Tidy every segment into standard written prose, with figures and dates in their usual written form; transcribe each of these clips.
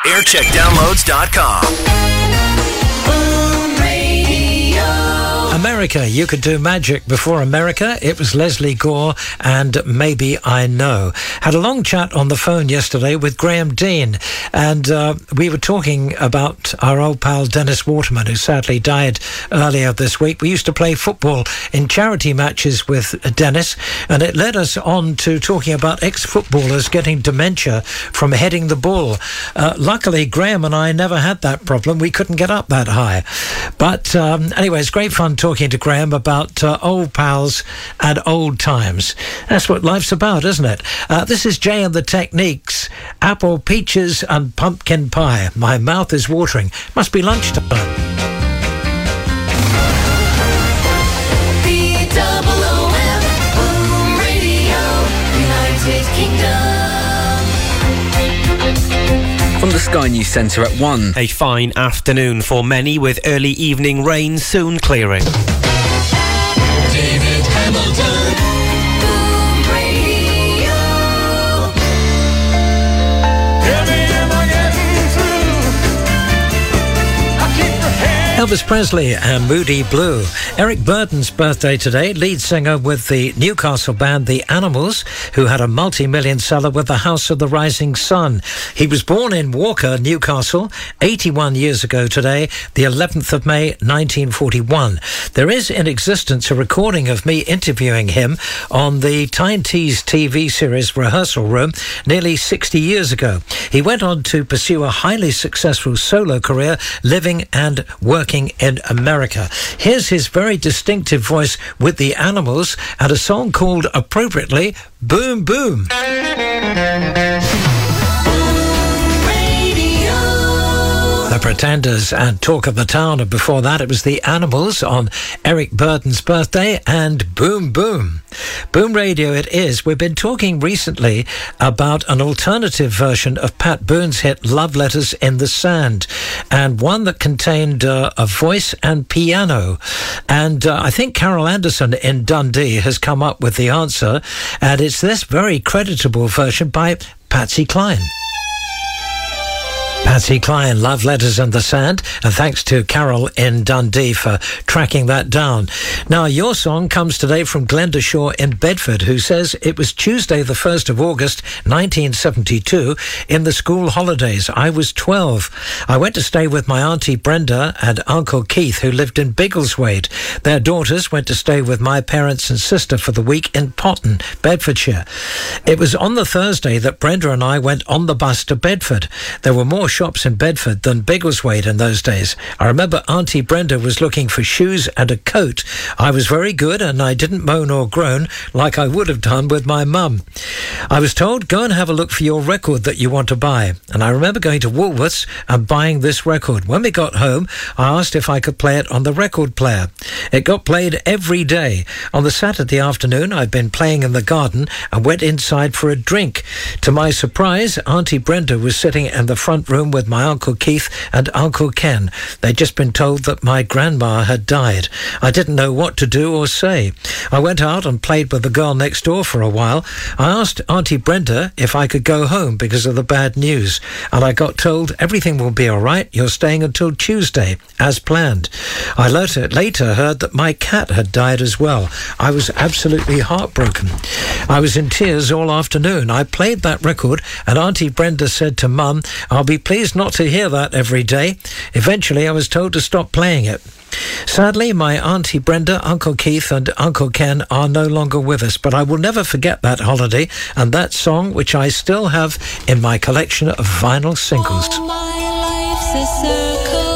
aircheckdownloads.com. America, you could do magic before America. It was Leslie Gore and Maybe I Know. Had a long chat on the phone yesterday with Graham Dean, and we were talking about our old pal Dennis Waterman, who sadly died earlier this week. We used to play football in charity matches with Dennis, and it led us on to talking about ex-footballers getting dementia from heading the ball. Luckily, Graham and I never had that problem. We couldn't get up that high. But anyway, it's great fun talking to Graham about old pals and old times. That's what life's about, isn't it? This is Jay and the Techniques. Apple, peaches and pumpkin pie. My mouth is watering. Must be lunchtime. BOOM Radio, United Kingdom. From the Sky News Centre at 1. A fine afternoon for many, with early evening rain soon clearing. David Hamilton, Boom Radio. Elvis Presley and Moody Blue. Eric Burdon's birthday today, lead singer with the Newcastle band The Animals, who had a multi-million seller with The House of the Rising Sun. He was born in Walker, Newcastle, 81 years ago today, the 11th of May, 1941. There is in existence a recording of me interviewing him on the Tyne Tees TV series Rehearsal Room nearly 60 years ago. He went on to pursue a highly successful solo career, living and working in America. Here's his very distinctive voice with The Animals and a song called, appropriately, Boom Boom. The Pretenders and Talk of the Town, and before that it was The Animals on Eric Burdon's birthday and Boom Boom. Boom Radio it is. We've been talking recently about an alternative version of Pat Boone's hit Love Letters in the Sand, and one that contained a voice and piano. And I think Carol Anderson in Dundee has come up with the answer, and it's this very creditable version by Patsy Cline. Patsy Cline, Love Letters in the Sand, and thanks to Carol in Dundee for tracking that down. Now, your song comes today from Glenda Shaw in Bedford, who says it was Tuesday the 1st of August 1972 in the school holidays. I was 12. I went to stay with my Auntie Brenda and Uncle Keith, who lived in Biggleswade. Their daughters went to stay with my parents and sister for the week in Potton, Bedfordshire. It was on the Thursday that Brenda and I went on the bus to Bedford. There were more shops in Bedford than Biggleswade in those days. I remember Auntie Brenda was looking for shoes and a coat. I was very good and I didn't moan or groan like I would have done with my mum. I was told, go and have a look for your record that you want to buy. And I remember going to Woolworths and buying this record. When we got home, I asked if I could play it on the record player. It got played every day. On the Saturday afternoon, I'd been playing in the garden and went inside for a drink. To my surprise, Auntie Brenda was sitting in the front room with my Uncle Keith and Uncle Ken. They'd just been told that my grandma had died. I didn't know what to do or say. I went out and played with the girl next door for a while. I asked Auntie Brenda if I could go home because of the bad news, and I got told everything will be all right. You're staying until Tuesday, as planned. I later heard that my cat had died as well. I was absolutely heartbroken. I was in tears all afternoon. I played that record, and Auntie Brenda said to Mum, I'll be pleased not to hear that every day. Eventually, I was told to stop playing it. Sadly, my Auntie Brenda, Uncle Keith and Uncle Ken are no longer with us, but I will never forget that holiday and that song, which I still have in my collection of vinyl singles. All my life's a circle.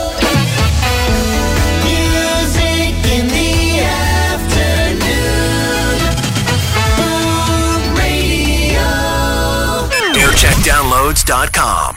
Music in the afternoon. Boom Radio. aircheckdownloads.com.